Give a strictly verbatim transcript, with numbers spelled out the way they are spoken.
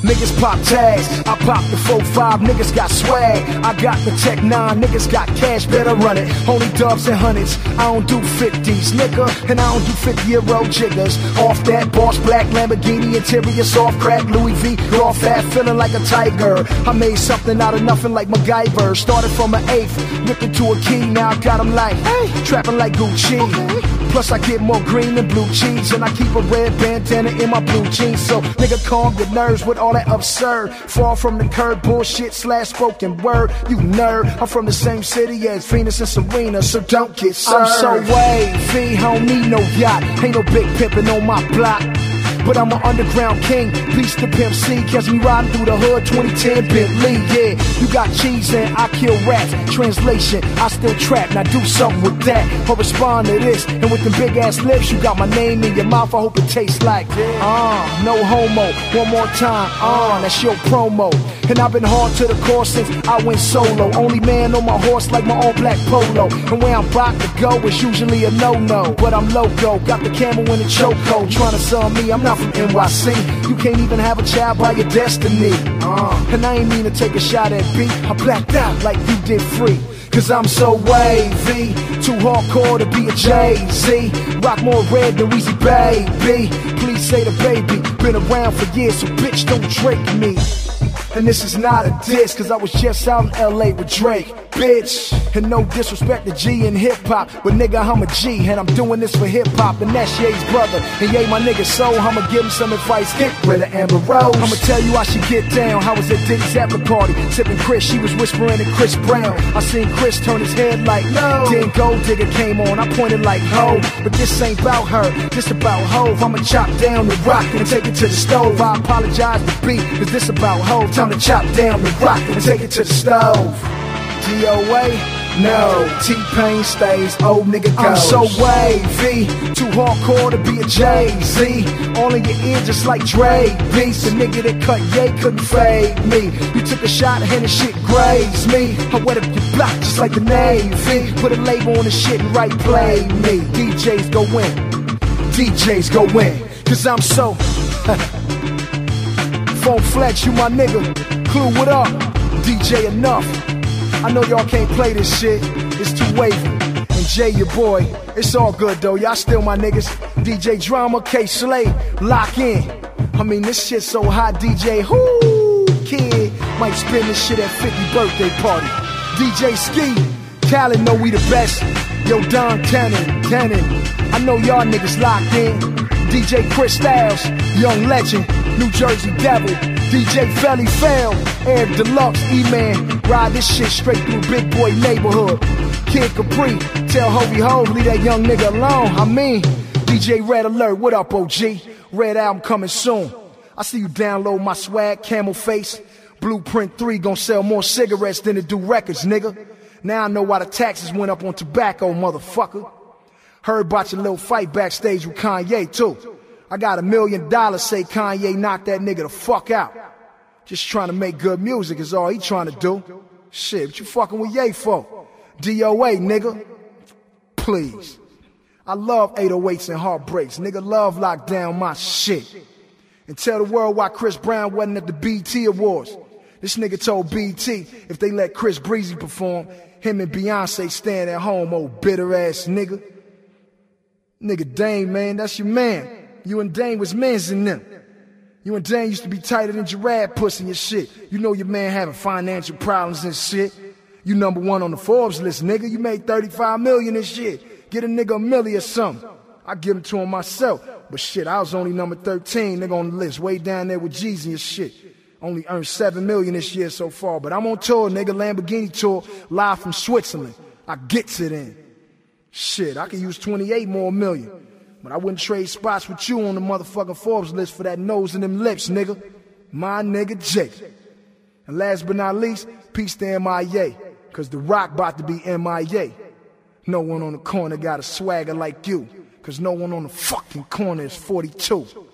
niggas pop tags. I pop the four five, niggas got swag. I got the Tech nine, niggas got cash, better run it. Only dubs and hundreds, I don't do fifties, nigga. And I don't do fifty-year-old jiggers. Off that boss black Lamborghini interior, soft crack Louis V. Raw fat, feeling like a tiger. I made something out of nothing like MacGyver. Started from an eighth, whipped into a key, now I got 'em like, hey, trapping like Gucci. Okay. Plus I get more green than blue cheese, and I keep a red bandana in my blue jeans. So nigga, calm your nerves with all that absurd. Far from the curb, bullshit slash spoken word. You nerd, I'm from the same city as Venus and Serena, so don't get served. I'm so wavy, I don't need no yacht. Ain't no big pimpin' on my block, but I'm an underground king. Peace to Pimp C, catch me riding through the hood, twenty ten Bentley, yeah. You got cheese and I kill rats. Translation, I still trap, now do something with that. Or respond to this, and with the big ass lips, you got my name in your mouth, I hope it tastes like, uh, no homo, one more time, uh, that's your promo. And I've been hard to the core since I went solo. Only man on my horse like my all black polo. And where I'm about to go is usually a no-no, but I'm loco, got the camel in the chokehold. Trying to sell me, I'm not from N Y C. You can't even have a child by your destiny. uh, And I ain't mean to take a shot at B, I blacked out like you did Free. Cause I'm so wavy, too hardcore to be a Jay-Z. Rock more red than Weezy, baby. Please say the baby, been around for years, so bitch don't Drake me. And this is not a diss, cause I was just out in L A with Drake, bitch. And no disrespect to G in hip-hop, but nigga, I'm a G, and I'm doing this for hip-hop. And that's Ye's brother, and Ye my nigga, so I'ma give him some advice, get rid of Amber Rose. I'ma tell you how she get down. I was at Diddy's after party, sipping Chris, she was whispering to Chris Brown. I seen Chris turn his head like, no. Then Gold Digger came on, I pointed like, ho. But this ain't about her, this about Hove. I'ma chop down the rock and take it to the stove. I apologize to B, cause this about Hove. Time to chop down the rock and take it to the stove. D O A, no, T-Pain stays, old nigga goes. I'm so wavy, too hardcore to be a Jay-Z. All in your ear just like Dre beats. The nigga that cut Ye couldn't fade me. You took a shot and the shit grazed me. I wet up your block just like the Navy. Put a label on the shit and right play me. D Js go win, D Js go win. Cause I'm so Phone Flex, you my nigga. Clue, what up? D J Enough. I know y'all can't play this shit, it's too wavy. And Jay, your boy, it's all good though, y'all still my niggas. D J Drama, K Slay, lock in. I mean, this shit so hot, D J, whoo, kid, might spin this shit at fifty birthday party. D J Ski, Khaled know we the best. Yo, Don Cannon, Cannon, I know y'all niggas locked in. D J Chris Styles, Young Legend, New Jersey Devil. D J Felly Fail, Air Deluxe, E-Man. Ride this shit straight through Big Boy neighborhood. Kid Capri, tell Hovey Hove, leave that young nigga alone. I mean, D J Red Alert, what up, O G? Red album coming soon. I see you download my swag, Camel Face. Blueprint three gon' sell more cigarettes than it do records, nigga. Now I know why the taxes went up on tobacco, motherfucker. Heard about your little fight backstage with Kanye, too. I got a million dollars, say Kanye knocked that nigga the fuck out. Just trying to make good music is all he trying to do. Shit, what you fucking with Ye for? D O A, nigga. Please. I love eight oh eights and heartbreaks. Nigga love lock down my shit. And tell the world why Chris Brown wasn't at the B E T Awards. This nigga told B E T if they let Chris Breezy perform, him and Beyonce stand at home, old bitter ass nigga. Nigga Dame, man, that's your man. You and Dame was mans in them. You and Dame used to be tighter than giraffe pussy and shit. You know your man having financial problems and shit. You number one on the Forbes list, nigga. You made thirty-five million and shit. Get a nigga a milli or something. I give him to him myself. But shit, I was only number thirteen, nigga, on the list. Way down there with Jeezy and shit. Only earned seven million this year so far. But I'm on tour, nigga, Lamborghini tour, live from Switzerland. I gets it in. Shit, I could use twenty-eight more million. But I wouldn't trade spots with you on the motherfucking Forbes list for that nose and them lips, nigga. My nigga Jake. And last but not least, peace to M I A. Cause The Rock about to be M I A. No one on the corner got a swagger like you. Cause no one on the fucking corner is forty-two.